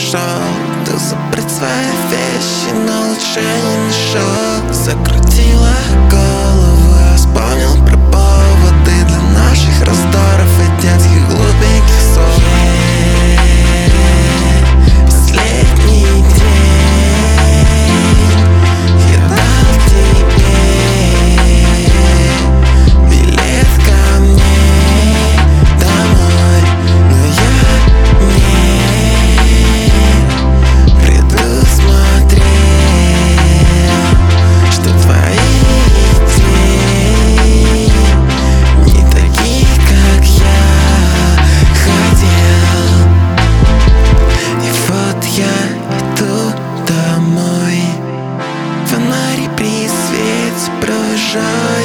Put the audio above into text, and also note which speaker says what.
Speaker 1: нашел. Ты забрать свои вещи, но лучше не нашел. Закрутила голову, я вспомнил про поводы для наших раздоров и детских глупеньких ссор. Последний день я дал тебе билет ко мне домой, но я не предусмотрел, что твои идеи не такие, как я хотел. И вот я иду домой, фонари при свете провожаю.